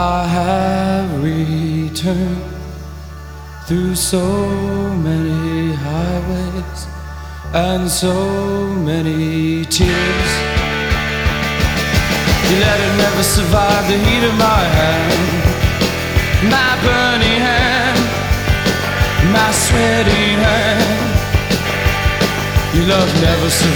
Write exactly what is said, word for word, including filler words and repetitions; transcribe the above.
I have returned through so many highways and so many tears. You let it never survive the heat of my hand, my burning hand, my sweating hand. Your love never survived